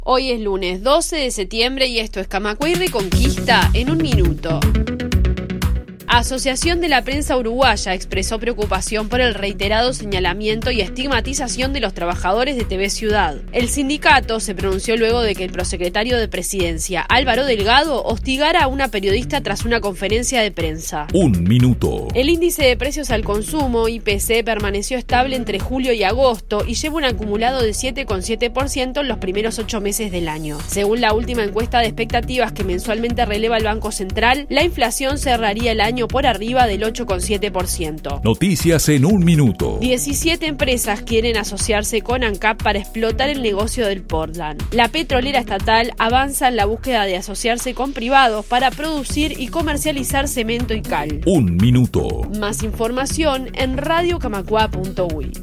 Hoy es lunes 12 de septiembre y esto es Camacuay Reconquista en un minuto. Asociación de la Prensa Uruguaya expresó preocupación por el reiterado señalamiento y estigmatización de los trabajadores de TV Ciudad. El sindicato se pronunció luego de que el prosecretario de Presidencia, Álvaro Delgado, hostigara a una periodista tras una conferencia de prensa. Un minuto. El índice de precios al consumo, IPC, permaneció estable entre julio y agosto y lleva un acumulado de 7,7% en los primeros 8 meses del año. Según la última encuesta de expectativas que mensualmente releva el Banco Central, la inflación cerraría el año por arriba del 8,7%. Noticias en un minuto. 17 empresas quieren asociarse con ANCAP para explotar el negocio del Portland. La petrolera estatal avanza en la búsqueda de asociarse con privados para producir y comercializar cemento y cal. Un minuto. Más información en radiocamacua.uy.